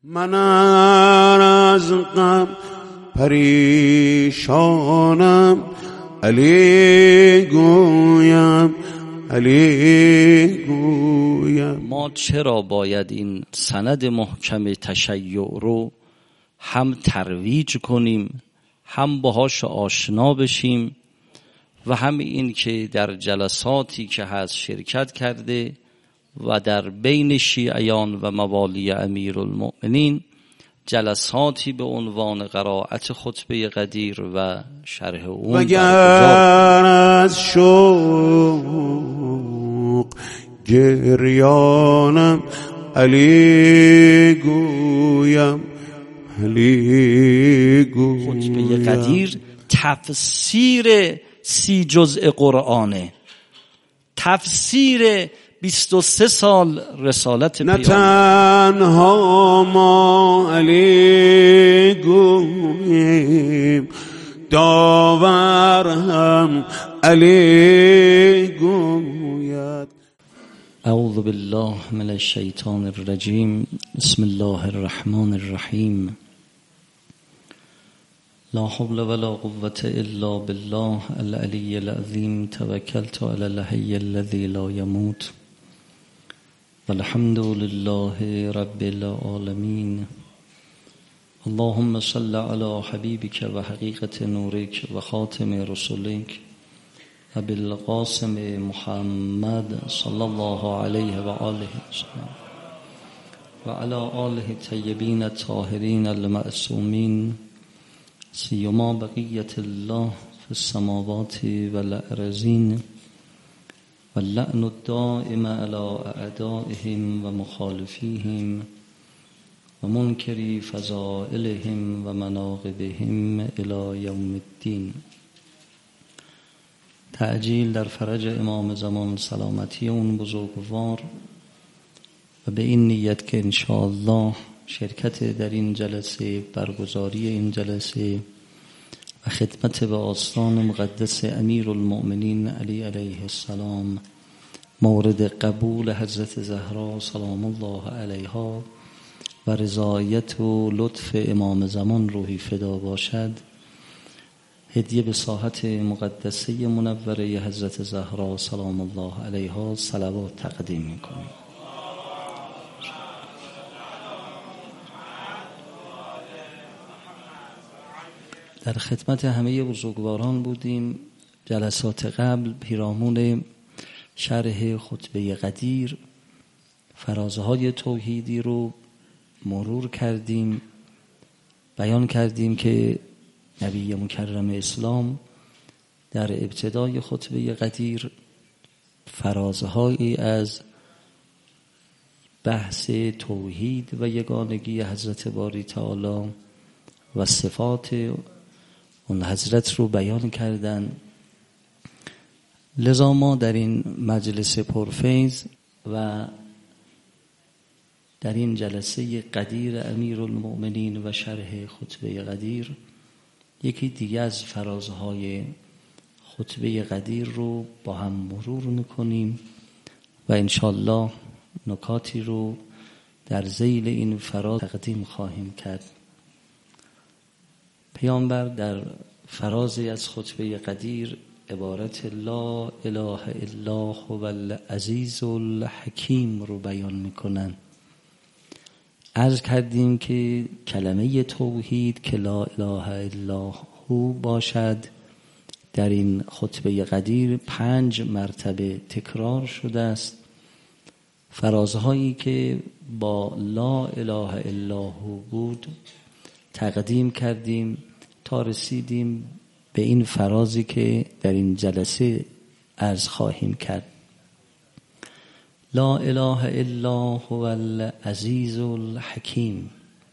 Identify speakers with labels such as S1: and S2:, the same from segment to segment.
S1: من از غم پریشانم، علی گویم علی گویم.
S2: ما چرا باید این سند محکم تشیع رو هم ترویج کنیم، هم باهاش آشنا بشیم و هم این که در جلساتی که هست شرکت کرده و در بین شیعیان و موالی امیرالمؤمنین جلساتی به عنوان قرائت خطبه قدیر و شرح اون
S1: مگر از شوق گریانم، علی گویم علی گویم.
S2: خطبه قدیر تفسیر 30 جزء قرآنه، تفسیر 23 سال رسالت پیامبر.
S1: نه تنها ما علی گوییم، داور هم علی گوید.
S2: اعوذ بالله من الشیطان الرجیم. بسم الله الرحمن الرحیم. لا حول ولا قوة الا بالله العلی العظیم. توکلت علی الحی الذی لا یموت والحمد لله رب العالمین. اللهم صل علی حبیبک و حقیقت نورک و خاتم رسولک ابی القاسم محمد صلی الله علیه و آله وسلم و علی آله الطیبین الطاهرین المعصومین، سیما بقیت الله فی السماوات والارضین واللعن الدائم على اعدائهم و مخالفیهم و منکری فضائلهم و مناقبهم الی یوم الدین. تعجیل در فرج امام زمان، سلامتی اون بزرگوار و به این نیت که انشاءالله شرکت در این جلسه، برگزاری این جلسه و خدمت به آستان مقدس امیرالمؤمنین علی علیه السلام مورد قبول حضرت زهرا سلام الله علیها و رضایت و لطف امام زمان روحی فدا باشد، هدیه به ساحت مقدسه منوره حضرت زهرا سلام الله علیها صلوات تقدیم می‌کنیم. در خدمت همه بزرگواران بودیم. جلسات قبل پیرامون شرح خطبه قدیر فرازهای توحیدی رو مرور کردیم، بیان کردیم که نبی مکرم اسلام در ابتدای خطبه قدیر فرازهایی از بحث توحید و یگانگی حضرت باری تعالی و صفات اون حضرت رو بیان کردن. لذا ما در این مجلس پرفیض و در این جلسه قدیر امیرالمؤمنین و شرح خطبه قدیر یکی دیگه از فرازهای خطبه قدیر رو با هم مرور میکنیم و انشالله نکاتی رو در ذیل این فراز تقدیم خواهیم کرد. پیامبر در فرازی از خطبه قدیر عبارت لا اله الا هو العزیز الحکیم رو بیان میکنن. عرض کردیم که کلمه توحید که لا اله الا هو باشد در این خطبه قدیر 5 مرتبه تکرار شده است. فرازهایی که با لا اله الا هو بود تقدیم کردیم تا رسیدیم به این فرازی که در این جلسه عرض خواهیم کرد. لا اله الا هو العزیز الحکیم.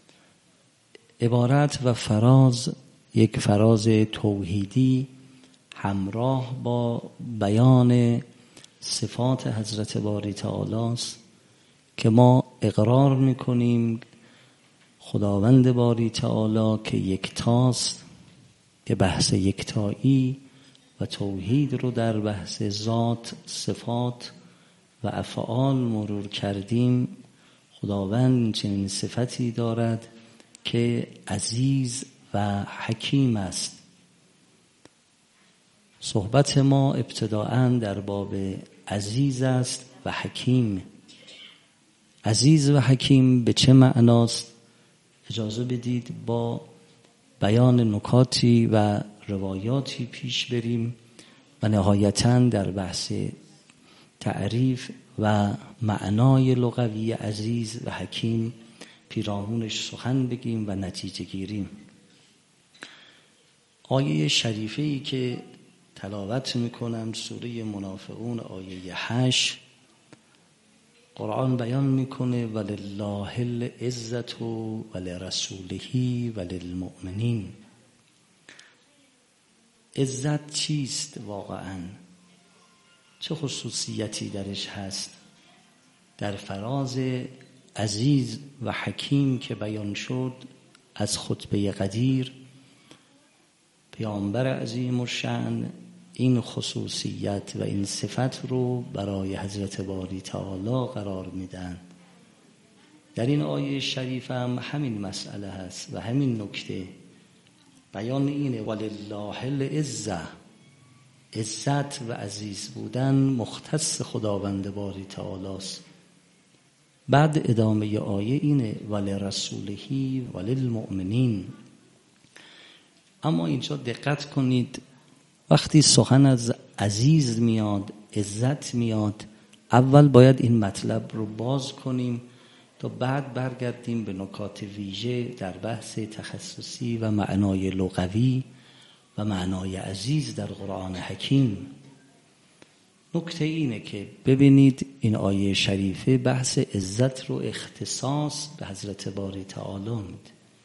S2: عبارت و فراز یک فراز توحیدی همراه با بیان صفات حضرت باری تعالی است که ما اقرار میکنیم خداوند باری تعالی که یکتاست، که بحث یکتایی و توحید رو در بحث ذات، صفات و افعال مرور کردیم. خداوند چنین صفتی دارد که عزیز و حکیم است. صحبت ما ابتداءً در باب عزیز است و حکیم. عزیز و حکیم به چه معناست؟ اجازه بدید با بیان نکاتی و روایاتی پیش بریم و نهایتاً در بحث تعریف و معنای لغوی عزیز و حکیم پیرامونش سخن بگیم و نتیجه گیریم. آیه شریفه‌ای که تلاوت میکنم سوره منافقون آیه 8، قرآن بیان میکنه ولله العزة ولرسوله وللمؤمنین. عزت چیست واقعاً؟ چه خصوصیتی درش هست؟ در فراز عزیز و حکیم که بیان شد از خطبه قدیر، پیامبر عظیم الشأن این خصوصیت و این صفت رو برای حضرت باری تعالی قرار میدن. در این آیه شریف هم همین مسئله هست و همین نکته. بیان اینه ولله العزة، عزت و عزیز بودن مختص خداوند باری تعالی است. بعد ادامه آیه اینه ولرسوله وللمؤمنین. اما اینجا دقت کنید، وقتی سخن از عزیز میاد، عزت میاد، اول باید این مطلب رو باز کنیم تا بعد برگردیم به نکات ویژه در بحث تخصصی و معنای لغوی و معنای عزیز در قرآن حکیم. نکته اینه که ببینید این آیه شریفه بحث عزت رو اختصاص به حضرت باری تعالی میده.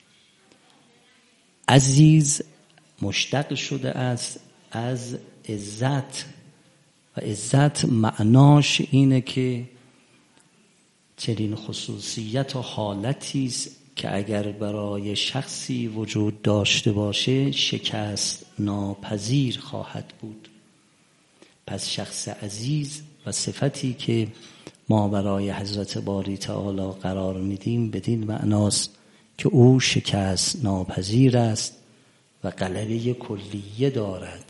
S2: عزیز مشتق شده است از عزت و عزت معناش اینه که چنین خصوصیت و حالتی است که اگر برای شخصی وجود داشته باشه شکست ناپذیر خواهد بود. پس شخص عزیز و صفتی که ما برای حضرت باری تعالی قرار میدیم بدین معناست که او شکست ناپذیر است و غلبه کلیه دارد.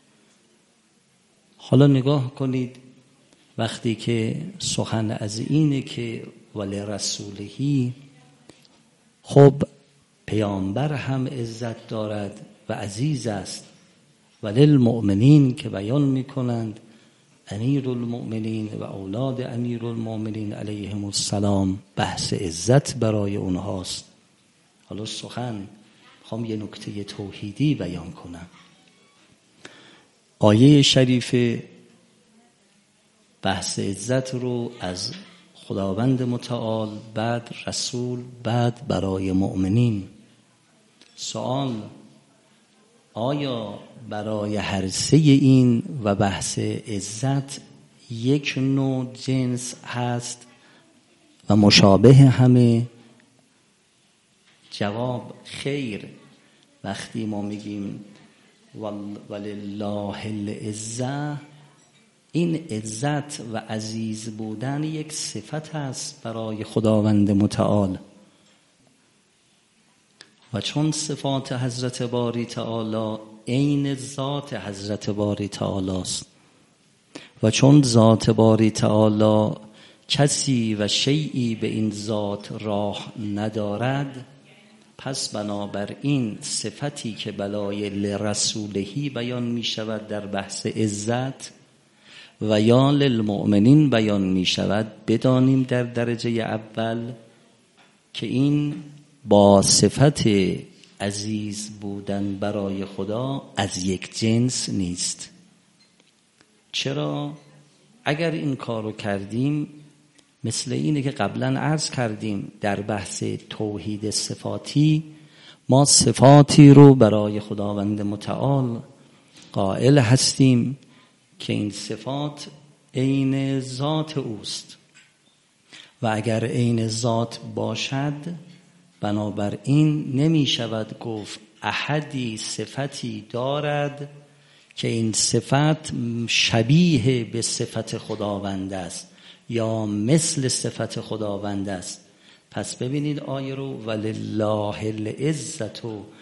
S2: حالا نگاه کنید، وقتی که سخن از اینه که ولرسولهی، خب پیامبر هم عزت دارد و عزیز است. وللمؤمنین که بیان میکنند امیر المؤمنین و اولاد امیر المؤمنین علیهم السلام، بحث عزت برای اونهاست. حالا سخن میخوام یه نکته توحیدی بیان کنم. آیه شریفه بحث عزت رو از خداوند متعال، بعد رسول، بعد برای مؤمنین. سوال: آیا برای هر سه این و بحث عزت یک نوع جنس هست و مشابه همه؟ جواب: خیر. وقتی ما میگیم ولله العزة، این عزت و عزیز بودن یک صفت است برای خداوند متعال و چون صفات حضرت باری تعالی عین ذات حضرت باری تعالی است و چون ذات باری تعالی کسی و شیئی به این ذات راه ندارد، پس بنابراین صفتی که بلای لرسولهی بیان می شود در بحث عزت و یا للمؤمنین بیان می شود، بدانیم در درجه اول که این با صفت عزیز بودن برای خدا از یک جنس نیست. چرا؟ اگر این کارو کردیم مثل اینه که قبلا عرض کردیم در بحث توحید صفاتی، ما صفاتی رو برای خداوند متعال قائل هستیم که این صفات عین ذات اوست و اگر عین ذات باشد بنابراین نمی شود گفت احدی صفتی دارد که این صفت شبیه به صفت خداوند است یا مثل صفت خداوند است، پس ببینید آیه رو ولله العزة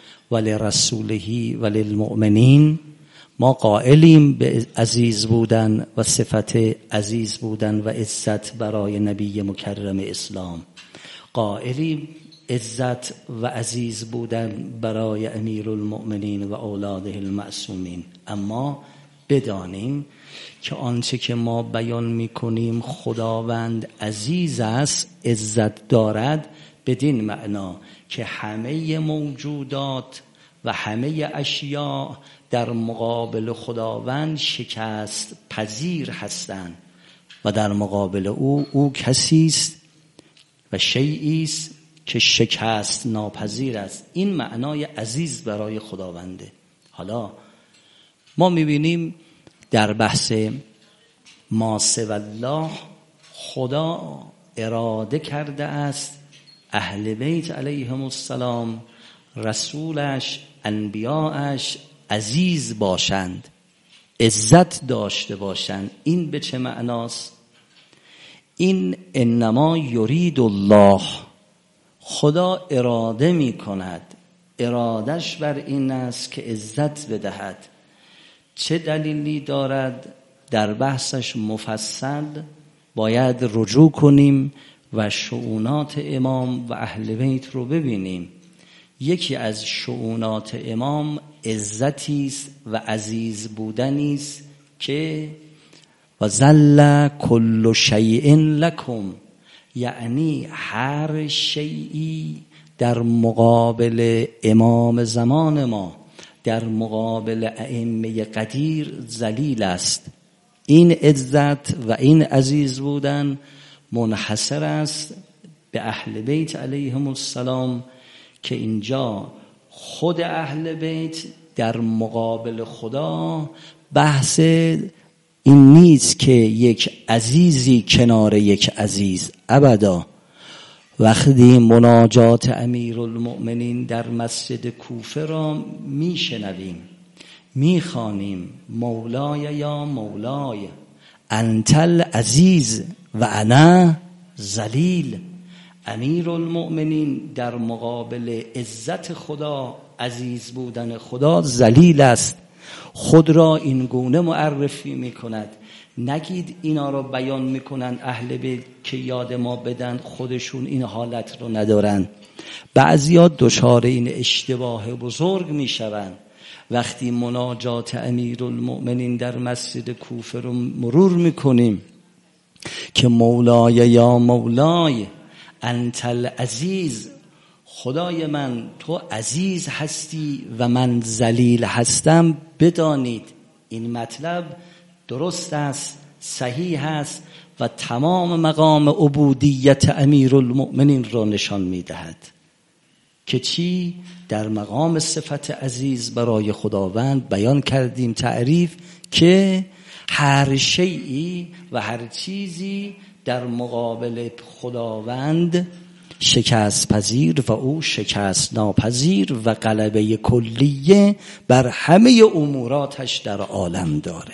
S2: ولرسوله وللمؤمنین. ما قائلیم به عزیز بودن و صفت عزیز بودن و عزت برای نبی مکرم اسلام، قائلیم عزت و عزیز بودن برای امیرالمؤمنین و اولاده المعصومین. اما بدانیم که آنچه که ما بیان میکنیم خداوند عزیز است، عزت دارد، بدین معنا که همه موجودات و همه اشیاء در مقابل خداوند شکست پذیر هستند و در مقابل او کسی است و شیئی است که شکست ناپذیر است. این معنای عزیز برای خداونده. حالا ما میبینیم در بحث ما سوی الله خدا اراده کرده است اهل بیت علیهم السلام، رسولش، انبیاءش عزیز باشند، عزت داشته باشند. این به چه معناست؟ این انما یرید الله، خدا اراده می کند، ارادش بر این است که عزت بدهد. چه دلیلی دارد؟ در بحثش مفصل باید رجوع کنیم و شؤونات امام و اهل بیت رو ببینیم. یکی از شؤونات امام عزتی است و عزیز بودنی است که و ذل کل شیء لکم، یعنی هر شیئی در مقابل امام زمان ما، در مقابل ائمه قدیر ذلیل است. این عزت و این عزیز بودن منحصر است به اهل بیت علیهم السلام، که اینجا خود اهل بیت در مقابل خدا بحث این نیست که یک عزیزی کنار یک عزیز، ابدا. وقتی مناجات امیرالمؤمنین در مسجد کوفه را میشنویم، میخوانیم مولای یا مولای انت العزیز و انا ذلیل، امیرالمؤمنین در مقابل عزت خدا، عزیز بودن خدا ذلیل است. خود را این گونه معرفی میکند. نگید اینا رو بیان میکنن اهل بیت که یاد ما بدن، خودشون این حالت رو ندارن. بعضیا دچار این اشتباه بزرگ میشوند. وقتی مناجات امیرالمؤمنین در مسجد کوفه رو مرور میکنیم که مولای یا مولای انت العزیز، خدای من تو عزیز هستی و من ذلیل هستم، بدانید این مطلب درست است، صحیح است و تمام مقام عبودیت امیرالمؤمنین را نشان میدهد که چی؟ در مقام صفت عزیز برای خداوند بیان کردیم تعریف که هر شیئی و هر چیزی در مقابل خداوند شکست پذیر و او شکست ناپذیر و غلبه کلیه بر همه اموراتش در عالم داره.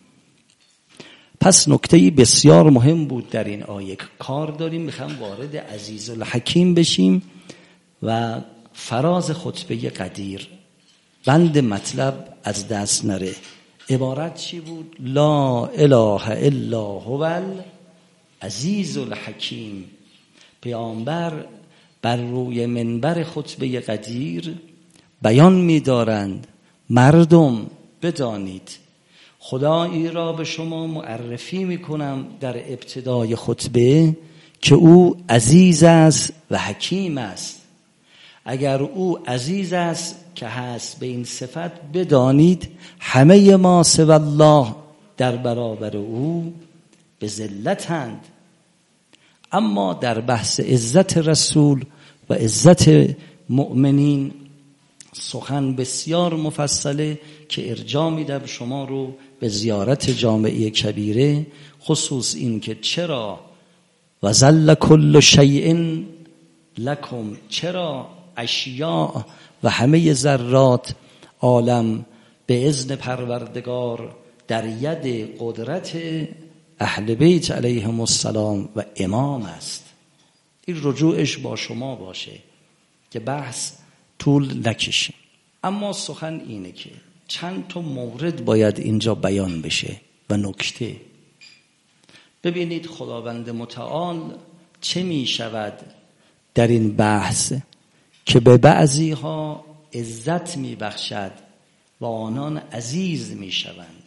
S2: پس نکته بسیار مهم بود در این آیه. کار داریم میخوام وارد عزیز الحکیم بشیم و فراز خطبه قدیر، بند مطلب از دست نره. عبارت چی بود؟ لا اله الا هو العزیز الحکیم. پیامبر بر روی منبر خطبه قدیر بیان می‌دارند مردم بدانید خدایی را به شما معرفی می‌کنم در ابتدای خطبه که او عزیز است و حکیم است. اگر او عزیز است که هست به این صفت، بدانید همه ما سوی الله در برابر او به ذلتند. اما در بحث عزت رسول و عزت مؤمنین سخن بسیار مفصله که ارجاع میدم شما رو به زیارت جامعه کبیره، خصوص این که چرا و ذل کل شیء لکم، چرا اشیاء و همه ذرات عالم به اذن پروردگار در ید قدرت اهل بیت علیهم السلام و امام است. این رجوعش با شما باشه که بحث طول نکشه. اما سخن اینه که چند تا مورد باید اینجا بیان بشه و نکته. ببینید خداوند متعال چه می شود در این بحث که به بعضی ها عزت می بخشد و آنان عزیز می شوند،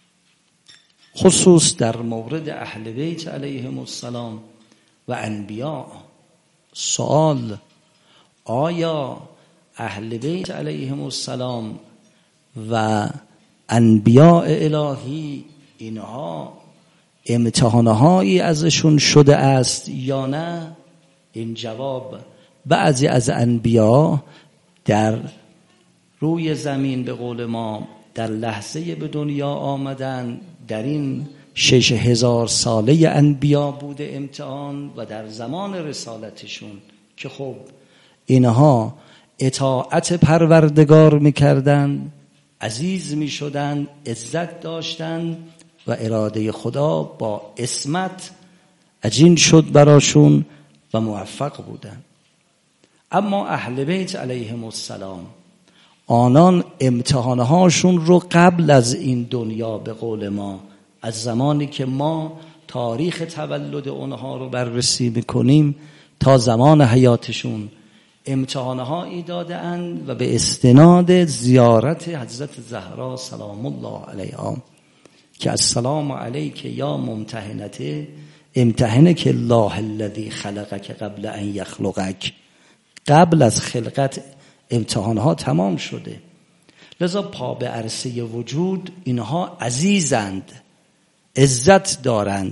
S2: خصوص در مورد اهل بیت علیهم السلام و انبیاء. سوال: آیا اهل بیت علیهم السلام و انبیاء الهی اینها امتحانهایی ازشون شده است یا نه؟ این جواب: بعضی از انبیا در روی زمین به قول ما در لحظه به دنیا آمدن، در این 6000 ساله انبیا بوده امتحان و در زمان رسالتشون که خب اینها اطاعت پروردگار میکردن، عزیز میشدن، عزت داشتن و اراده خدا با عصمت عجین شد براشون و موفق بودن. اما اهل بیت علیهم السلام آنان امتحانهاشون رو قبل از این دنیا به قول ما، از زمانی که ما تاریخ تولد اونها رو بررسی میکنیم تا زمان حیاتشون امتحانهایی داده‌اند و به استناد زیارت حضرت زهرا سلام الله علیها که السلام علیک یا ممتحنته امتحنک الله الذی خلقک قبل ان یخلقک، قبل از خلقت امتحانها تمام شده. لذا پا به عرصه وجود اینها عزیزند، عزت دارند.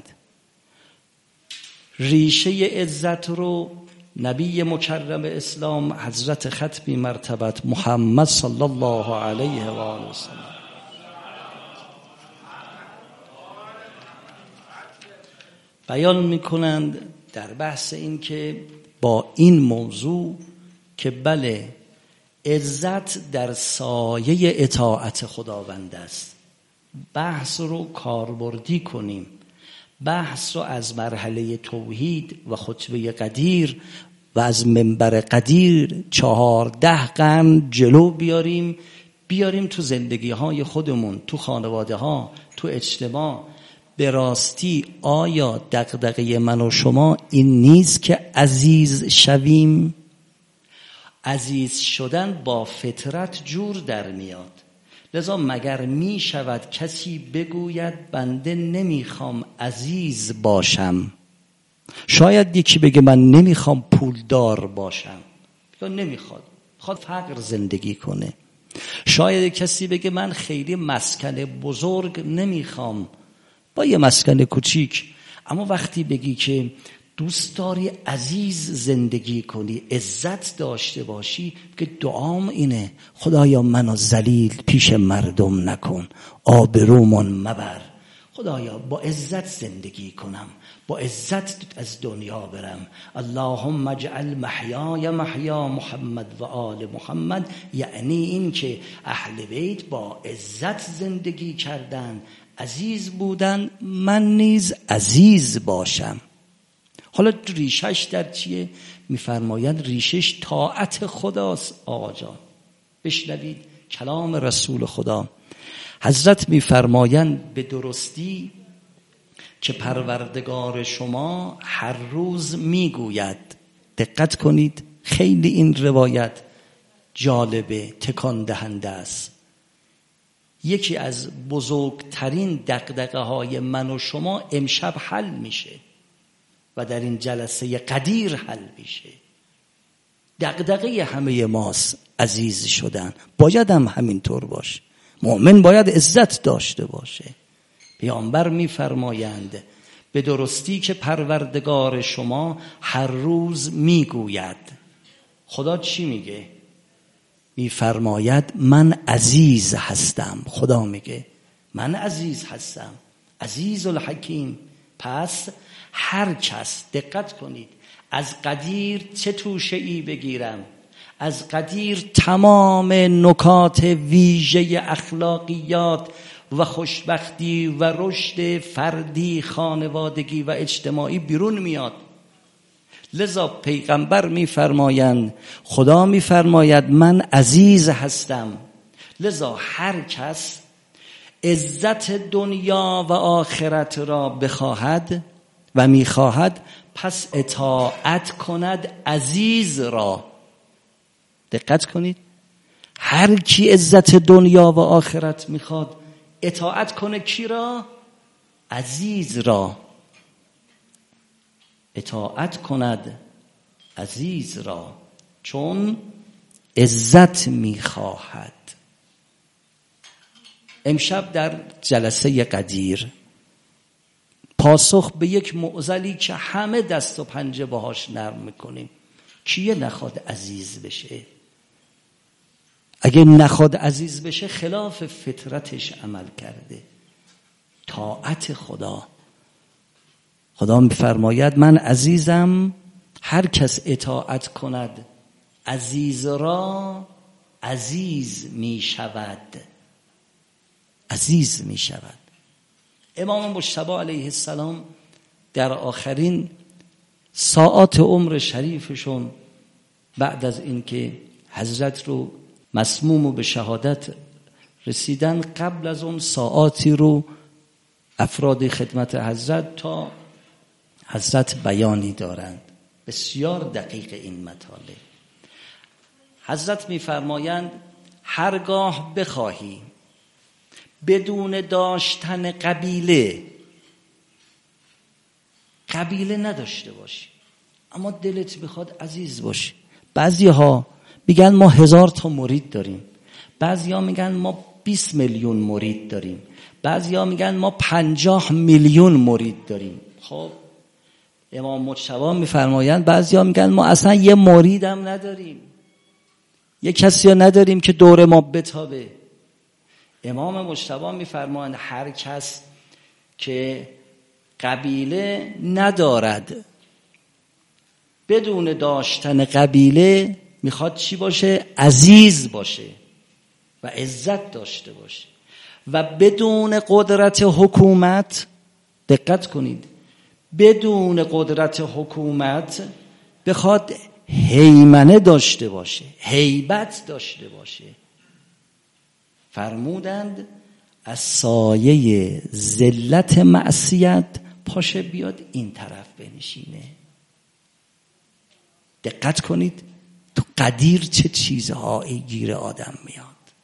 S2: ریشه عزت رو نبی مکرم اسلام حضرت ختمی مرتبت محمد صلی الله علیه و آله وسلم بیان میکنند در بحث این که با این موضوع که بله عزت در سایه اطاعت خداوند است. بحث رو کاربردی کنیم، بحث رو از مرحله توحید و خطبه قدیر و از منبر قدیر 14 قرن جلو بیاریم تو زندگی های خودمون، تو خانواده ها، تو اجتماع. به راستی آیا دغدغه من و شما این نیست که عزیز شویم؟ عزیز شدن با فطرت جور در میاد. لذا مگر می شود کسی بگوید بنده نمیخوام عزیز باشم؟ شاید یکی بگه من نمیخوام پولدار باشم، یا نمیخواد فقر زندگی کنه. شاید کسی بگه من خیلی مسکن بزرگ نمیخوام، با یه مسکن کوچیک. اما وقتی بگی که دوست داری عزیز زندگی کنی، عزت داشته باشی، که دعام اینه خدایا منو ذلیل پیش مردم نکن، آبرومون مبر. خدایا با عزت زندگی کنم، با عزت از دنیا برم. اللهم اجعل محیای محیا محمد و آل محمد. یعنی این که اهل بیت با عزت زندگی کردن، عزیز بودن، من نیز عزیز باشم. حالا ریشش در چیه؟ میفرمایند ریشش طاعت خداست. آقا جان بشنوید کلام رسول خدا. حضرت میفرمایند به درستی که پروردگار شما هر روز میگوید. دقت کنید، خیلی این روایت جالبه، تکان دهنده است. یکی از بزرگترین دغدغه های من و شما امشب حل میشه و در این جلسه قدیر حل میشه. دغدغه همه ماست عزیز شدن. باید هم همینطور باشه. مؤمن باید عزت داشته باشه. پیامبر میفرمایند به درستی که پروردگار شما هر روز میگوید. خدا چی میگه؟ میفرماید من عزیز هستم. خدا میگه من عزیز هستم، عزیز الحکیم. پس هر کس، دقت کنید، از قدیر چه توشه‌ای بگیرم؟ از قدیر تمام نکات ویژه اخلاقیات و خوشبختی و رشد فردی، خانوادگی و اجتماعی بیرون میاد. لذا پیغمبر میفرمایند، خدا میفرماید من عزیز هستم. لذا هر کس عزت دنیا و آخرت را بخواهد و میخواهد، پس اطاعت کند عزیز را. دقت کنید، هر کی عزت دنیا و آخرت میخواد اطاعت کنه کی را؟ عزیز را. اطاعت کند عزیز را، چون عزت میخواهد. امشب در جلسه قدیر پاسخ به یک معضلی که همه دست و پنجه باهاش نرم میکنیم، کیه نخواد عزیز بشه؟ اگه نخواد عزیز بشه خلاف فطرتش عمل کرده. طاعت خدا میفرماید من عزیزم، هر کس اطاعت کند عزیز را عزیز میشود. عزیز میشود. امام مجتبی علیه السلام در آخرین ساعات عمر شریفشون بعد از اینکه حضرت رو مسموم و به شهادت رسیدن، قبل از اون ساعاتی رو افراد خدمت حضرت تا حضرت بیانی دارند بسیار دقیق این مطالب. حضرت میفرمایند هرگاه بخواهی بدون داشتن قبیله نداشته باشی، اما دلت بخواد عزیز باشی. بعضی ها میگن ما 1000 تا مرید داریم، بعضی ها میگن ما 20 میلیون مرید داریم، بعضی ها میگن ما 50 میلیون مرید داریم. خب امام مجتبی میفرمایند بعضی ها میگن ما اصلا یه مرید هم نداریم، یه کسی ها نداریم که دور ما بتابه. امام مجتبی میفرمایند هر کس که قبیله ندارد، بدون داشتن قبیله میخواد چی باشه؟ عزیز باشه و عزت داشته باشه، و بدون قدرت حکومت، دقت کنید، بدون قدرت حکومت بخواد هیمنه داشته باشه، هیبت داشته باشه. فرمودند از سایه ذلت معصیت پاشه بیاد این طرف بنشینه. دقت کنید تو قدیر چه چیزهایی گیر آدم میاد.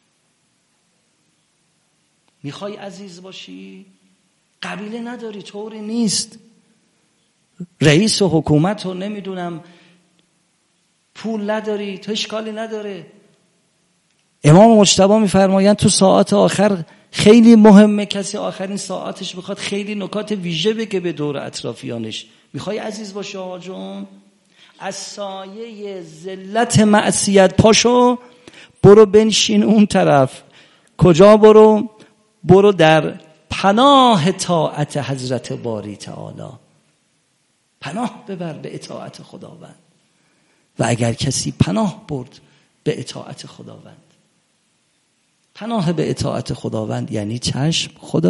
S2: میخوای عزیز باشی؟ قبیله نداری، طوری نیست. رئیس و حکومت رو نمیدونم پول نداری، تو اشکالی نداره. امام مجتبی میفرمایند تو ساعات آخر خیلی مهمه، کسی آخرین ساعاتش بخواد خیلی نکات ویژه بگه به دور اطرافیانش. میخوای عزیز باشی آقا جون؟ از سایه ذلت معصیت پاشو برو بنشین اون طرف. کجا برو؟ برو در پناه طاعت حضرت باری تعالی، پناه ببر به اطاعت خداوند. و اگر کسی پناه برد به اطاعت خداوند، پناه به اطاعت خداوند یعنی چشم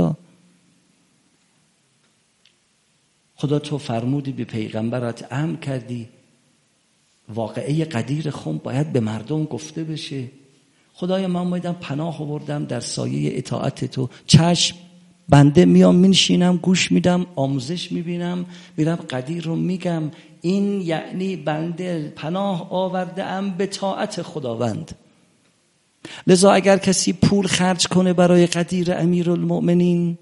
S2: خدا تو فرمودی به پیغمبرت امر کردی واقعه قدیر خم باید به مردم گفته بشه. خدایا من اومدم پناه آوردم در سایه اطاعت تو، چشم بنده میام میشینم گوش میدم، آموزش میبینم، میرم قدیر رو میگم. این یعنی بنده پناه آورده ام به طاعت خداوند. لذا اگر کسی پول خرج کنه برای قدیر امیرالمؤمنین،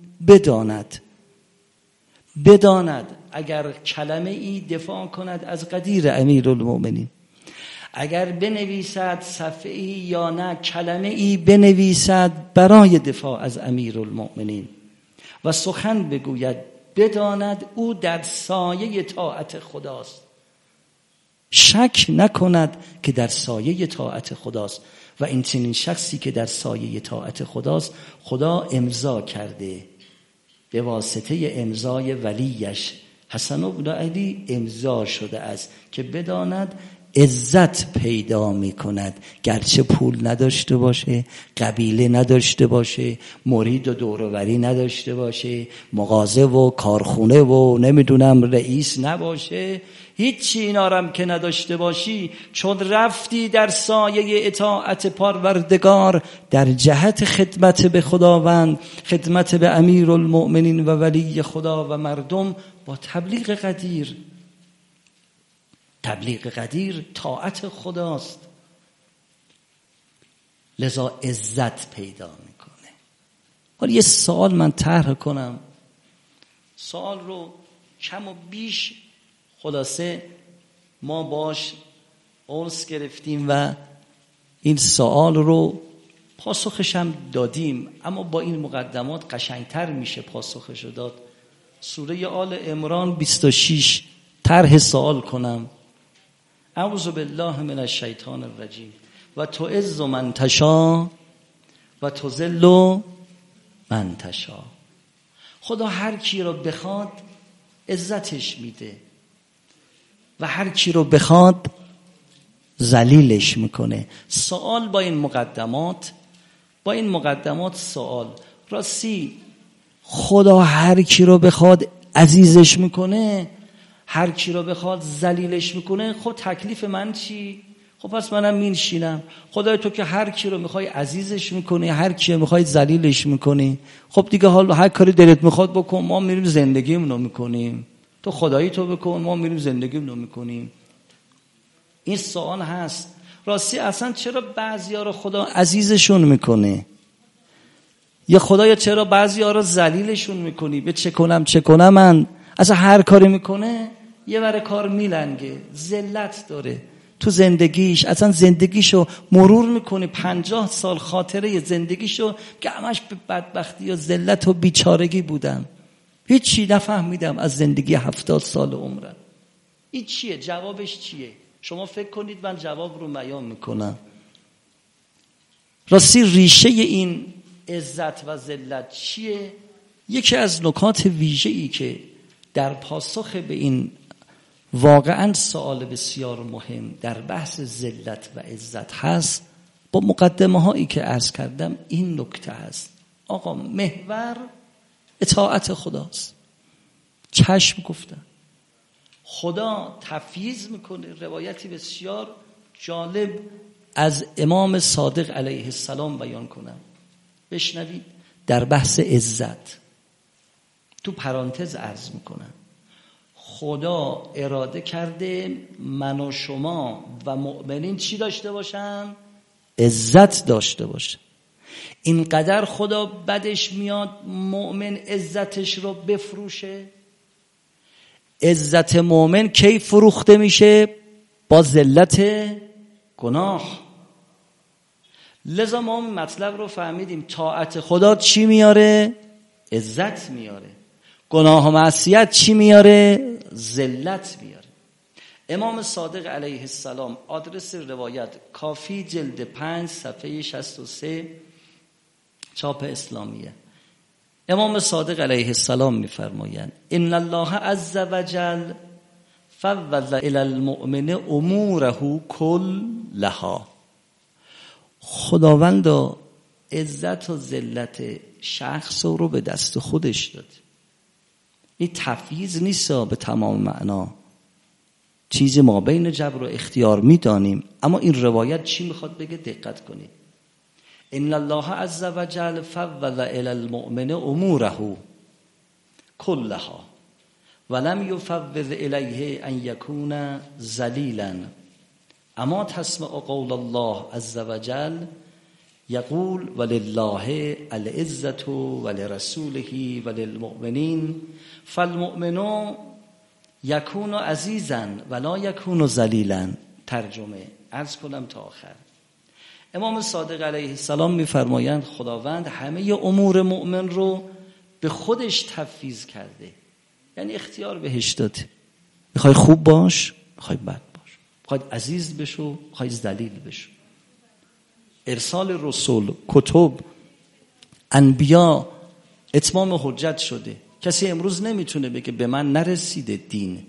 S2: بداند اگر کلمه ای دفاع کند از قدیر امیرالمؤمنین، اگر بنویسد صفحه‌ای یا نه کلمه ای بنویسد برای دفاع از امیرالمؤمنین و سخن بگوید، بداند او در سایه طاعت خداست. شک نکند که در سایه طاعت خداست. و این چنین شخصی که در سایه طاعت خداست، خدا امضا کرده به واسطه امضای ولیش حسن بن علی امضا شده است که بداند عزت پیدا می کند، گرچه پول نداشته باشه، قبیله نداشته باشه، مرید و دوروبری نداشته باشه، مغازه و کارخونه و نمیدونم رئیس نباشه، هیچی اینارم که نداشته باشی، چون رفتی در سایه اطاعت پروردگار در جهت خدمت به خداوند، خدمت به امیرالمؤمنین و ولی خدا و مردم، با تبلیغ قدیر. تبلیغ قدیر طاعت خداست، لذا عزت پیدا میکنه. حالا یه سوال من طرح کنم، سوال رو کم و بیش خلاصه ما باش انس گرفتیم و این سوال رو پاسخش هم دادیم، اما با این مقدمات قشنگتر میشه پاسخش رو داد. سوره آل عمران 26 طرح سوال کنم. اعوذ بالله من الشیطان الرجیم و تعز من تشاء و تذل من تشاء. خدا هر کی رو بخواد عزتش میده و هر کی رو بخواد ذلیلش میکنه. سوال با این مقدمات سوال، راستی خدا هر کی رو بخواد عزیزش میکنه، هر کی رو بخواد ذلیلش میکنه، خب تکلیف من چی؟ خب پس منم مینشینم. خدای تو که هر کی رو میخوای عزیزش میکنی، هر کی رو میخوای ذلیلش میکنی، خب دیگه حالا هر کاری دلت میخواد بکن، ما میریم زندگیمون رو میکنیم. تو خدایی تو بکن، ما میریم زندگیمون رو میکنیم. این سوال هست. راستی اصلا چرا بعضیا رو خدا عزیزشون میکنه؟ یا خدایا چرا بعضیا رو ذلیلشون میکنی؟ به چه کنم من؟ اصلا هر کاری میکنه یه ور کار میلنگه، ذلت داره تو زندگیش، اصلا زندگیشو مرور میکنه 50 سال خاطره زندگیشو که همش به بدبختی و ذلت و بیچارگی بودم، هیچی نفهمیدم از زندگی 70 سال عمرم. این چیه؟ جوابش چیه؟ شما فکر کنید من جواب رو بیان میکنم. راستی ریشه این عزت و ذلت چیه؟ یکی از نکات ویژه‌ای که در پاسخ به این واقعا سوال بسیار مهم در بحث ذلت و عزت هست، با مقدمه هایی که عرض کردم این نکته هست. آقا محور اطاعت خداست. چشم گفتم خدا تفییض میکنه. روایتی بسیار جالب از امام صادق علیه السلام بیان کنم، بشنوید. در بحث عزت تو پرانتز عرض میکنم، خدا اراده کرده من و شما و مؤمنین چی داشته باشن؟ عزت داشته باشه. اینقدر خدا بدش میاد مؤمن عزتش رو بفروشه. عزت مؤمن کی فروخته میشه؟ با ذلت گناه. لذا ما این مطلب رو فهمیدیم. طاعت خدا چی میاره؟ عزت میاره. گناه و معصیت چی میاره؟ ذلت میاره. امام صادق علیه السلام، آدرس روایت کافی جلد 5 صفحه 63 چاپ اسلامیه. امام صادق علیه السلام میفرمایند ان الله عز وجل فوض الی المؤمن اموره کلها. خداوند عزت و ذلت شخص رو به دست خودش داد. این تفییض نیست به تمام معنا، چیز ما بین جبر و اختیار میدانیم، اما این روایت چی میخواد بگه؟ دقت کنید. ان الله عز وجل فوض الی المؤمن اموره کلها ولم یفوض الیه ان یکون ذلیلا. اما تسمع قول الله عز وجل یقول ولله العزة ولرسوله وللمؤمنین فالمؤمن یکون عزیزا ولا یکون ذلیلا. ترجمه عرض کنم تا آخر. امام صادق علیه السلام میفرمایند خداوند همه امور مؤمن رو به خودش تفویض کرده، یعنی اختیار بهش داده. میخوای خوب باش، میخوای بد باش، میخوای عزیز بشو، میخوای ذلیل بشو. ارسال رسول، کتب، انبیا اتمام حجت شده. کسی امروز نمیتونه بگه به من نرسیده دین.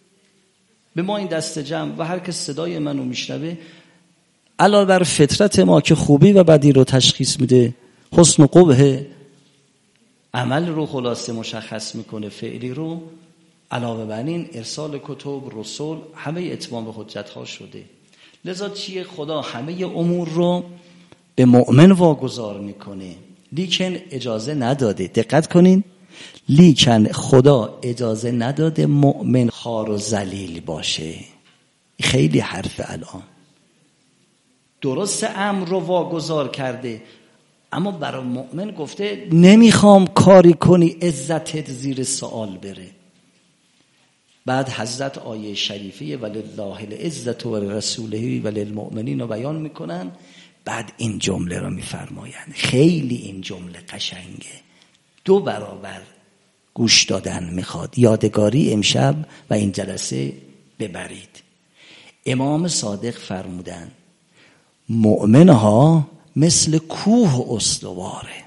S2: به ما این دست جمع و هر کس صدای منو میشنوه علاوه بر فطرت ما که خوبی و بدی رو تشخیص میده، حسن و قبح عمل رو خلاصه مشخص میکنه، فعلی رو، علاوه بر این ارسال کتب، رسول، همه اتمام حجت ها شده. لذا چیه؟ خدا همه امور رو به مؤمن واگذار میکنه، لیکن اجازه نداده. دقت کنین، لیکن خدا اجازه نداده مؤمن خوار و ذلیل باشه. خیلی حرف الان درست امر رو واگذار کرده، اما برای مؤمن گفته نمیخوام کاری کنی عزتت زیر سوال بره. بعد حضرت آیه شریفه ولله العزة ولرسوله وللمؤمنین رو بیان میکنن، بعد این جمله رو میفرمایند. خیلی این جمله قشنگه، 2 برابر گوش دادن میخواد. یادگاری امشب و این جلسه ببرید. امام صادق فرمودن مؤمنها مثل کوه استواره.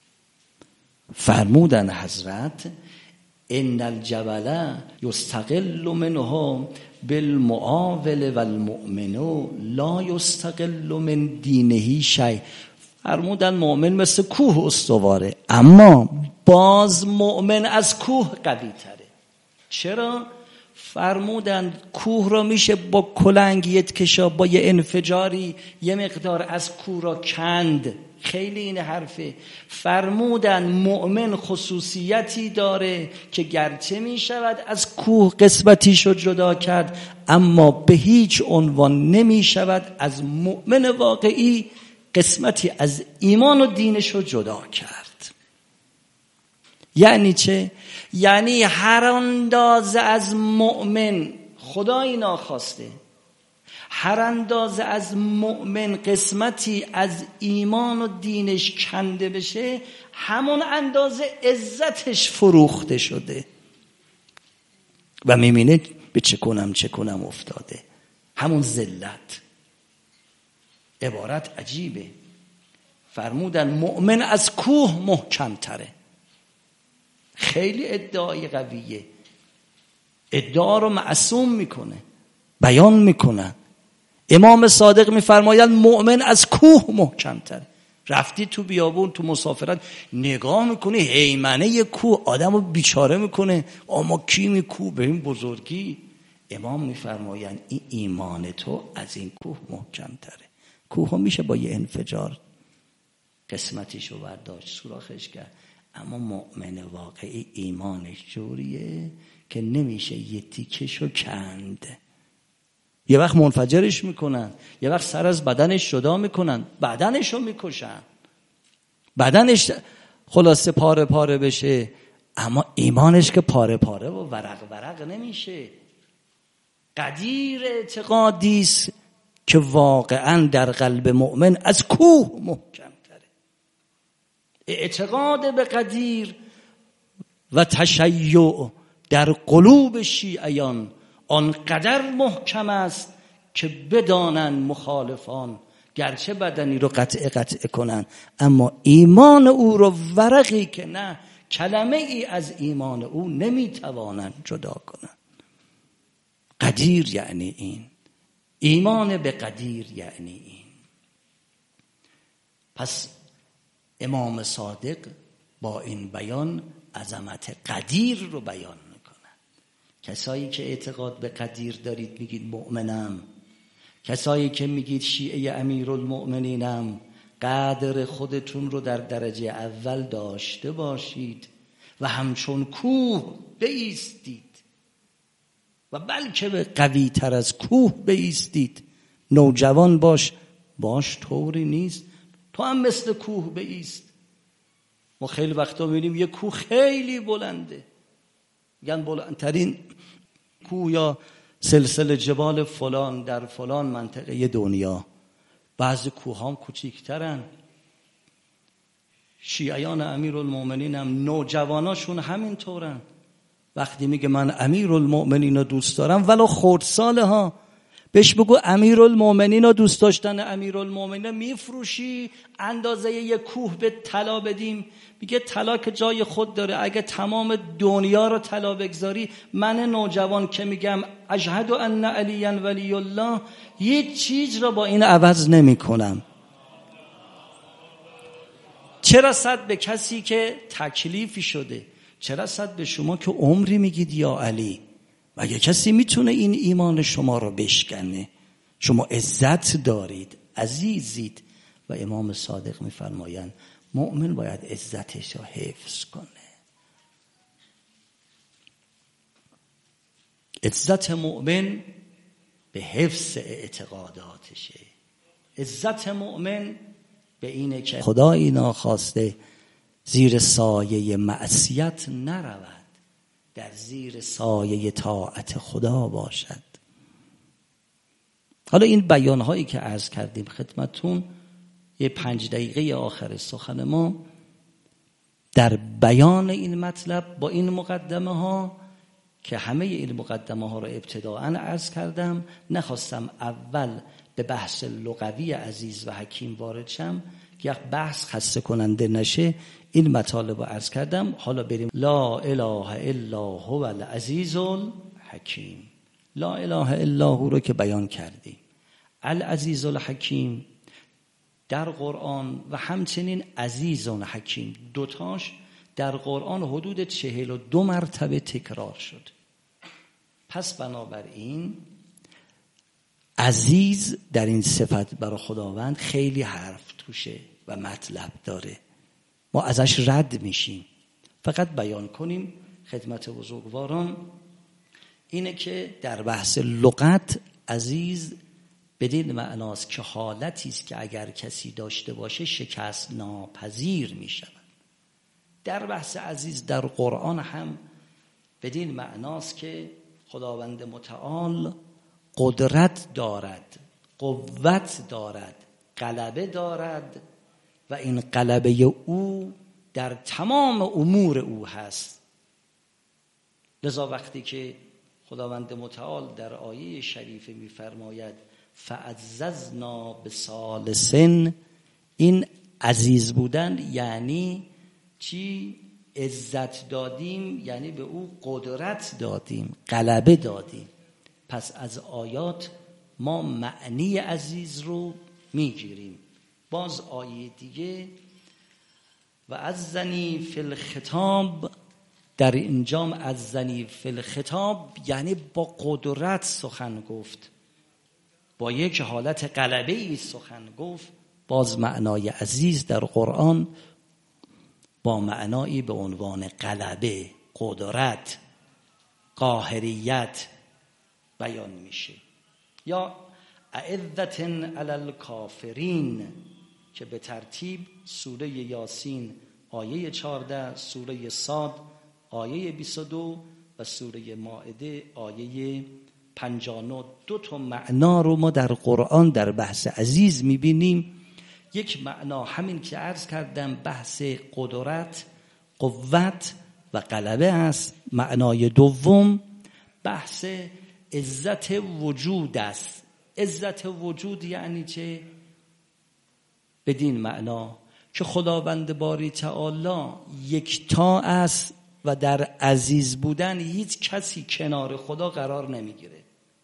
S2: فرمودن حضرت ان الجبل یستقل منه بالمعاول والمؤمن لا یستقل من دینه شیء. فرمودن مؤمن مثل کوه استواره، اما باز مؤمن از کوه قوی تره. چرا؟ فرمودن کوه را میشه با کلنگ یتکشا، با یه انفجاری یه مقدار از کوه را کند. خیلی این حرفه. فرمودن مؤمن خصوصیتی داره که گرچه میشود از کوه قسمتیشو جدا کرد، اما به هیچ عنوان نمیشود از مؤمن واقعی قسمتی از ایمان و دینشو جدا کرد. یعنی چه؟ یعنی هر اندازه از مؤمن خدایی ناخواسته، هر اندازه از مؤمن قسمتی از ایمان و دینش کنده بشه، همون اندازه عزتش فروخته شده و میبینه به چه کنم افتاده. همون ذلت. عبارت عجیبه. فرمودن مؤمن از کوه محکم تره. خیلی ادعای قویه. ادعا رو معصوم میکنه، بیان میکنه. امام صادق میفرمایند مؤمن از کوه محکم تره. رفتی تو بیابون، تو مسافرت، نگاه میکنی هیمنه کوه آدمو بیچاره میکنه. اما کی می کوه به این بزرگی؟ امام میفرمایند این ایمان تو از این کوه محکم تره. کوه میشه با یه انفجار قسمتیشو برداشت، سوراخش کرد، اما مؤمن واقعی ایمانش جوریه که نمیشه یه تیکشو کند. یه وقت منفجرش میکنن، یه وقت سر از بدنش جدا میکنن، بدنشو میکشن، بدنش خلاصه پاره پاره بشه، اما ایمانش که پاره پاره و ورق نمیشه. قدیر اعتقادیست که واقعا در قلب مؤمن از کوه محکم تره. اعتقاد به قدیر و تشیع در قلوب شیعیان آنقدر محکم است که بدانن مخالفان گرچه بدنی رو قطع کنن، اما ایمان او رو ورقی که نه کلمه ای از ایمان او نمیتوانن جدا کنن. قدیر یعنی این. ایمان به قدیر یعنی این. پس امام صادق با این بیان عظمت قدیر رو بیان میکنن. کسایی که اعتقاد به قدیر دارید میگید مؤمنم، کسایی که میگید شیعه امیرالمؤمنینم، قدر خودتون رو در درجه اول داشته باشید و همچون کوه بایستید و بلکه به قوی تر از کوه بایستید. نوجوان باش طوری نیست، تو هم مثل کوه بایست. ما خیلی وقتا میبینیم یه کوه خیلی بلنده، میگن بلندترین کوه یا سلسله جبال فلان در فلان منطقه دنیا. بعضی کوه هم کوچیکترن. شیعیان امیرالمؤمنین هم نوجواناشون همین طورن. وقتی میگه من امیرالمؤمنین رو دوست دارم ولو خردساله ها، بهش بگو امیرالمؤمنین رو دوست داشتن امیرالمؤمنین میفروشی اندازه یک کوه به طلا بدیم؟ میگه طلا که جای خود داره، اگه تمام دنیا رو طلا بگذاری، من نوجوان که میگم اشهد ان علی ولی الله، هیچ چیز رو با این عوض نمی کنم. چه رسد به کسی که تکلیفی شده، چه رسد به شما که عمری میگید یا علی؟ مگه کسی میتونه این ایمان شما رو بشکنه؟ شما عزت دارید، عزیزید. و امام صادق میفرمایند مؤمن باید عزتش رو حفظ کنه. عزت مؤمن به حفظ اعتقاداتشه. عزت مؤمن به اینه که خدایی ناخواسته زیر سایه معصیت نرود، در زیر سایه طاعت خدا باشد. حالا این بیانهایی که عرض کردیم خدمتون، یه 5 دقیقه آخر سخن ما در بیان این مطلب با این مقدمه ها که همه این مقدمه ها رو ابتداءً عرض کردم. نخواستم اول به بحث لغوی عزیز و حکیم وارد شم که یک بحث خسته کننده نشه. این مطالب رو عرض کردم. حالا بریم. لا اله الا هو العزیز الحکیم. لا اله الا هو رو که بیان کردیم. العزیز الحکیم در قرآن و همچنین عزیز و حکیم، دوتاش در قرآن حدود 42 مرتبه تکرار شد. پس بنابراین عزیز در این صفت برای خداوند خیلی حرف توشه و مطلب داره. ما ازش رد میشیم. فقط بیان کنیم خدمت بزرگواران اینه که در بحث لغت عزیز بدین معناست که حالتی است که اگر کسی داشته باشه شکست ناپذیر می شود. در بحث عزیز در قرآن هم بدین معناست که خداوند متعال قدرت دارد، قوت دارد، غلبه دارد و این غلبه او در تمام امور او هست. لذا وقتی که خداوند متعال در آیه شریفه می‌فرماید فعززنا بثالث، این عزیز بودن یعنی چی؟ عزت دادیم، یعنی به او قدرت دادیم، غلبه دادیم. پس از آیات ما معنی عزیز رو میگیریم. باز آیه دیگه و عزنی فی الخطاب، در اینجام عزنی فی الخطاب یعنی با قدرت سخن گفت، با یک حالت غلبه‌ای سخن گفت. باز معنای عزیز در قرآن با معنایی به عنوان غلبه، قدرت، قاهریت بیان میشه. یا اعزة علی الکافرین که به ترتیب سوره یاسین آیه 14، سوره صاد آیه 22 و سوره مائده آیه 59. 2 معنا رو ما در قرآن در بحث عزیز میبینیم. یک معنا همین که عرض کردم، بحث قدرت، قوت و غلبه است. معنای دوم بحث عزت وجود است. عزت وجود یعنی چه؟ بدین معنا که خداوند باری تعالی یکتا است و در عزیز بودن هیچ کسی کنار خدا قرار نمیگیره.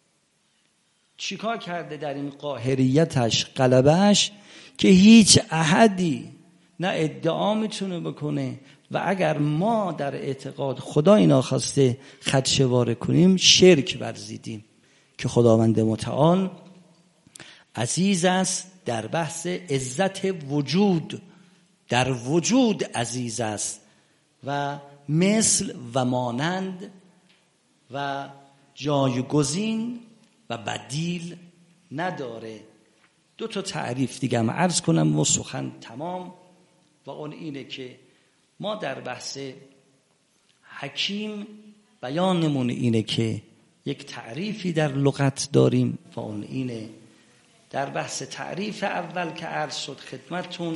S2: چیکار کرده در این قاهریتش، غلبهش، که هیچ احدی نه ادعا میتونه بکنه و اگر ما در اعتقاد خدای ناخواسته خدشه‌واره کنیم شرک ورزیدیم که خداوند متعال عزیز است. در بحث عزت وجود، در وجود عزیز است و مثل و مانند و جایگزین و بدیل نداره. 2 تعریف دیگه هم عرض کنم و سخن تمام، و اون اینه که ما در بحث حکیم بیانمون اینه که یک تعریفی در لغت داریم و اون اینه در بحث تعریف اول که عرض شد خدمتتون،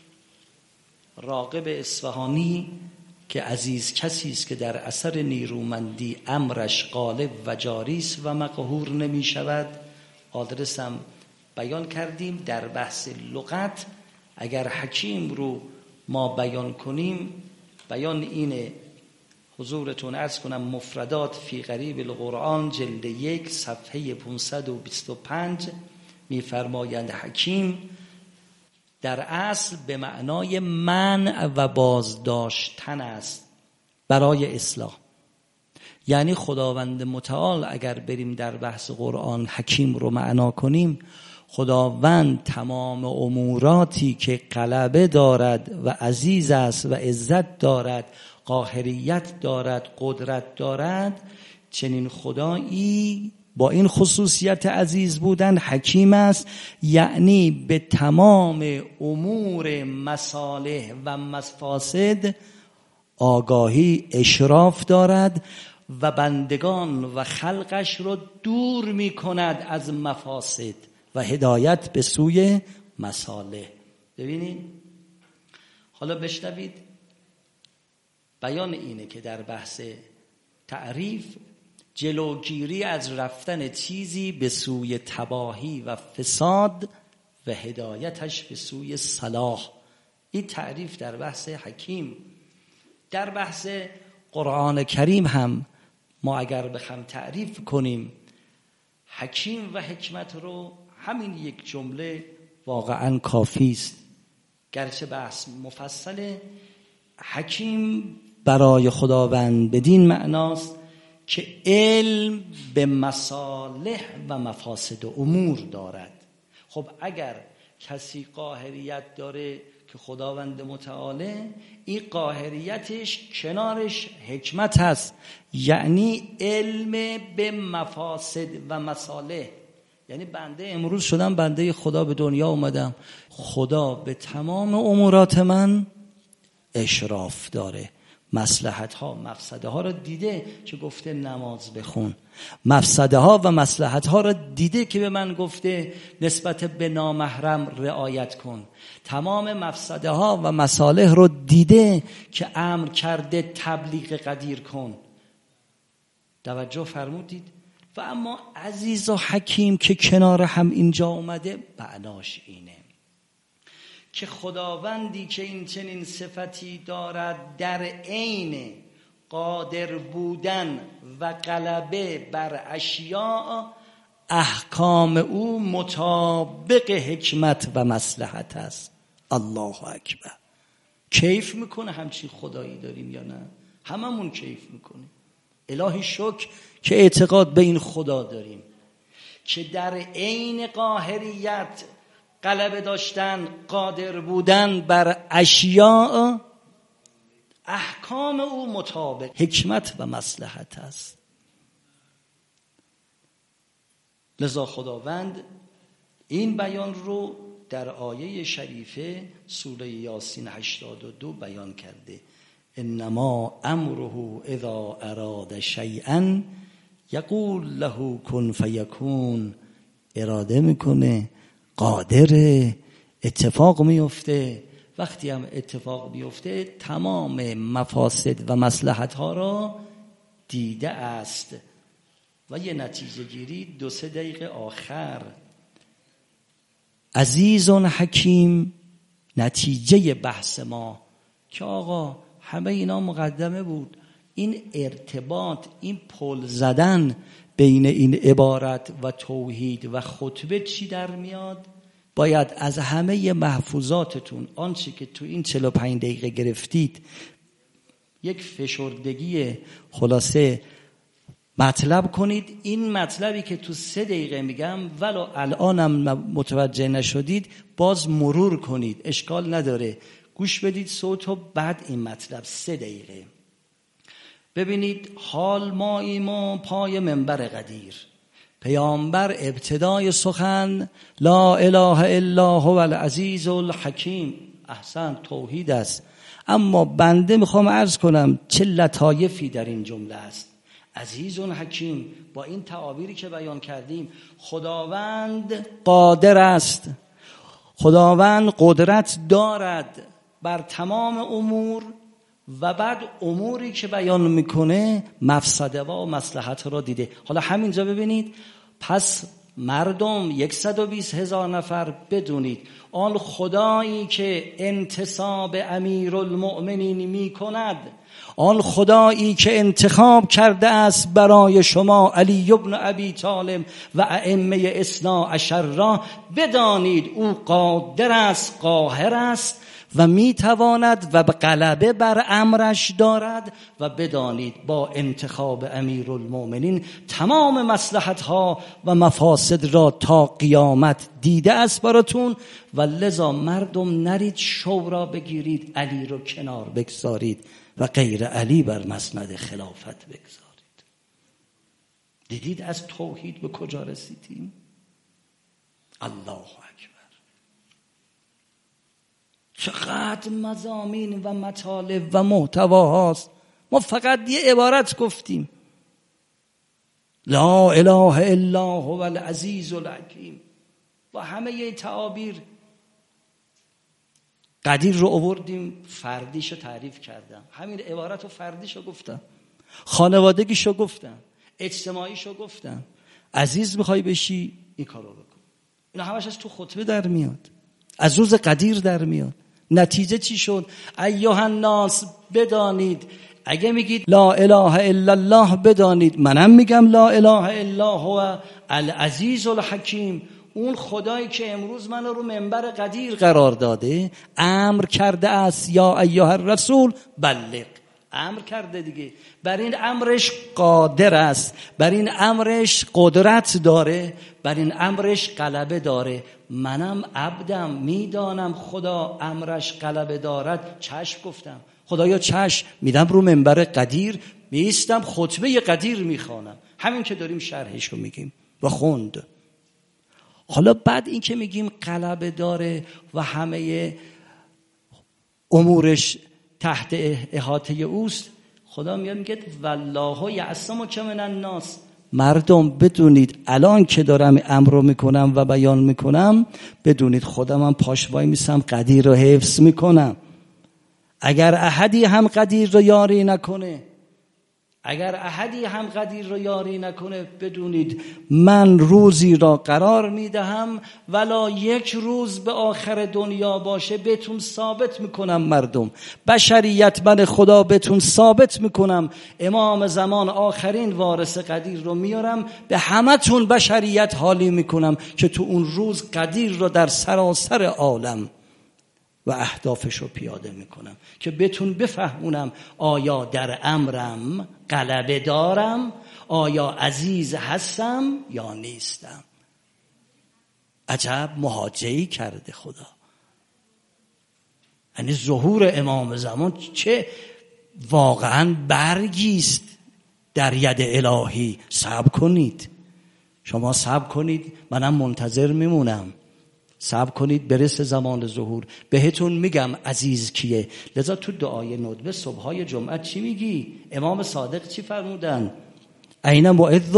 S2: راغب اصفهانی که عزیز کسی است که در اثر نیرومندی امرش غالب و جاری است و مقهور نمی شود. آدرسم بیان کردیم. در بحث لغت اگر حکیم رو ما بیان کنیم، بیان اینه، حضورتون عرض کنم مفردات فی غریب القرآن جلد 1 صفحه 525 میفرمایند حکیم در اصل به معنای منع و بازداشتن است. برای اصلاح. یعنی خداوند متعال اگر بریم در بحث قرآن حکیم رو معنا کنیم، خداوند تمام اموراتی که غلبه دارد و عزیز است و عزت دارد، قاهریت دارد، قدرت دارد، چنین خدایی با این خصوصیت عزیز بودن حکیم است، یعنی به تمام امور مصالح و مفاسد آگاهی، اشراف دارد و بندگان و خلقش رو دور می کند از مفاسد و هدایت به سوی مصالح. ببینید حالا بشنوید بیان اینه که در بحث تعریف جلوگیری از رفتن چیزی به سوی تباهی و فساد و هدایتش به سوی صلاح. این تعریف در بحث حکیم. در بحث قرآن کریم هم ما اگر بخوام تعریف کنیم حکیم و حکمت رو، همین یک جمله واقعا کافی است. گرچه بحث مفصله، حکیم برای خداوند بدین معناست که علم به مصالح و مفاسد امور دارد. خب اگر کسی قاهریت داره که خداوند متعاله، این قاهریتش کنارش حکمت هست، یعنی علم به مفاسد و مصالح. یعنی بنده امروز شدم بنده خدا، به دنیا اومدم، خدا به تمام امورات من اشراف داره، مصلحت ها مفسده ها را دیده که گفته نماز بخون، مفسده ها و مصلحت ها را دیده که به من گفته نسبت به نامحرم رعایت کن، تمام مفسده ها و مصالح رو دیده که امر کرده تبلیغ قدیر کن. توجه فرمودید؟ و اما عزیز و حکیم که کنار هم اینجا اومده، معناش اینه که خداوندی که این چنین صفتی دارد، در عین قادر بودن و غلبه بر اشیاء، احکام او مطابق حکمت و مصلحت است. الله اکبر. کیف میکنه همچین خدایی داریم یا نه؟ هممون کیف میکنیم. الهی شکر که اعتقاد به این خدا داریم که در عین قاهریت، غلبه داشتن، قادر بودن بر اشیاء، احکام او مطابق حکمت و مصلحت است. لذا خداوند این بیان رو در آیه شریفه سوره یاسین 82 بیان کرده: انما امره اذا اراد شیئا یقول له کن فیکون. اراده میکنه، قادره، اتفاق میفته. وقتی هم اتفاق میفته تمام مفاسد و مصلحت ها را دیده است. و یه نتیجه گیری 2-3 دقیقه آخر. عزیزون حکیم، نتیجه بحث ما که آقا همه اینا مقدمه بود. این ارتباط، این پل زدن بین این عبارت و توحید و خطبه چی در میاد؟ باید از همه محفوظاتتون آنچه که تو این 45 دقیقه گرفتید یک فشردگی خلاصه مطلب کنید. این مطلبی که تو 3 دقیقه میگم ولو الانم متوجه نشدید باز مرور کنید، اشکال نداره، گوش بدید صوتو، بعد این مطلب 3 دقیقه. ببینید حال ما پای منبر قدیر، پیامبر ابتدای سخن لا اله الا هو العزیز الحکیم. احسن، توحید است. اما بنده میخوام عرض کنم چه لطایفی در این جمله است. عزیز و حکیم، با این تعابیری که بیان کردیم، خداوند قادر است، خداوند قدرت دارد بر تمام امور، و بعد اموری که بیان میکنه مفسده و مصلحت را دیده. حالا همینجا ببینید، پس مردم 120,000 نفر بدونید آن خدایی که انتصاب امیرالمؤمنین میکند آن خدایی که انتخاب کرده است برای شما علی ابن ابی طالب و ائمه اثنا عشر را، بدانید او قادر است، قاهر است و میتواند و غلبه بر امرش دارد. و بدانید با انتخاب امیرالمؤمنین تمام مصلحت‌ها و مفاسد را تا قیامت دیده است براتون. و لذا مردم نرید شورا بگیرید، علی رو کنار بگذارید و غیر علی بر مسند خلافت بگذارید. دیدید از توحید به کجا رسیدیم؟ الله اکبر. چقدر مضامین و مطالب و محتوا هاست. ما فقط یه عبارت گفتیم، لا اله الا هو العزیز الحکیم، با همه یه تعابیر. قدیر رو آوردیم، فردیشو تعریف کردم، همین عبارت رو فردیشو گفتم، خانوادگیشو گفتم، اجتماعیشو گفتم. عزیز میخوای بشی این کارو بکن. اینا همش از تو خطبه در میاد، از روز قدیر در میاد. نتیجه چی شد؟ ایها الناس بدانید، اگه میگید لا اله الا الله بدانید منم میگم لا اله الا هو العزیز الحکیم. اون خدایی که امروز منو رو منبر قدیر قرار داده امر کرده است یا ایها الرسول بلغ. امر کرده دیگه، بر این امرش قادر است، بر این امرش قدرت داره، بر این امرش غلبه داره. منم عبدم، میدانم خدا امرش غلبه دارد. چشم گفتم، خدایا چشم، میدم رو منبر قدیر میستم خطبه قدیر میخوانم، همین که داریم شرحشو میگیم و خوند. حالا بعد این که میگیم غلبه داره و همه امورش تحت احاطه اوست، خدا میگه والله یعصمک من الناس. مردم بدونید الان که دارم امر رو میکنم و بیان میکنم، بدونید خودم هم پاش وای میسم قدیر رو حفظ میکنم. اگر احدی هم قدیر رو یاری نکنه، اگر احدی هم قدیر رو یاری نکنه، بدونید من روزی را قرار میدهم ولا یک روز به آخر دنیا باشه بهتون ثابت میکنم. مردم بشریت من خدا بهتون ثابت میکنم. امام زمان آخرین وارث قدیر رو میارم به همتون بشریت حالی میکنم که تو اون روز قدیر رو در سراسر عالم و اهدافش رو پیاده میکنم که بهتون بفهمونم آیا در امرم غلبه دارم، آیا عزیز هستم یا نیستم. عجب مهاجعی کرده خدا. یعنی ظهور امام زمان چه واقعا برگیست در ید الهی. صبر کنید، شما صبر کنید، منم منتظر میمونم. صبر کنید برسه زمان ظهور، بهتون میگم عزیز کیه. لذا تو دعای ندبه صبحای جمعه چی میگی؟ امام صادق چی فرمودن؟ این موعظ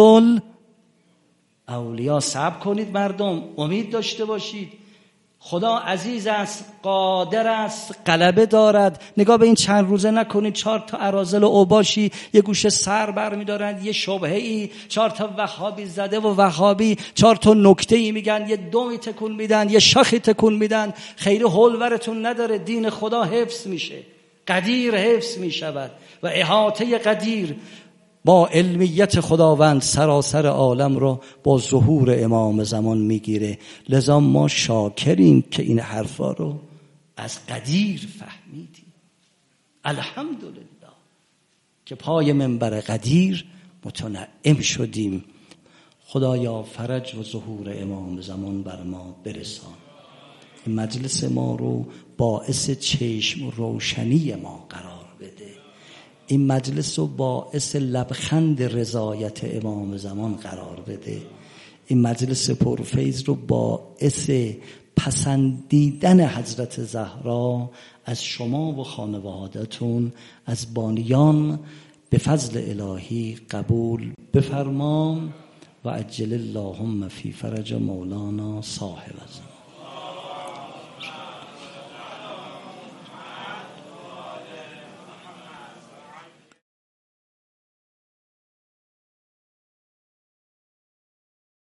S2: اولیا. صبر کنید مردم، امید داشته باشید. خدا عزیز است، قادر است، غلبه دارد. نگاه به این چند روزه نکنید 4 تا اراذل و اوباشی یه گوشه سر بر می‌دارن، یه شبهه‌ای، 4 تا وهابی زده و وهابی 4 تا نکته‌ای میگن، یه دومی تکون میدن، یه شاخی تکون میدن. خیلی حولورتون نداره. دین خدا حفظ میشه، قدیر حفظ میشود و احاطه قدیر با علمیت خداوند سراسر عالم رو با ظهور امام زمان میگیره. لذا ما شاکریم که این حرفا رو از قدیر فهمیدیم. الحمدلله که پای منبر قدیر متنعم شدیم. خدایا فرج و ظهور امام زمان بر ما برسان. این مجلس ما رو باعث چشم روشنی ما قرار بده. این مجلس رو باعث لبخند رضایت امام زمان قرار بده. این مجلس پرفیض رو باعث پسندیدن حضرت زهرا از شما و خانوادتون، از بانیان به فضل الهی قبول بفرما و عجل اللهم فی فرج مولانا صاحب الزمان.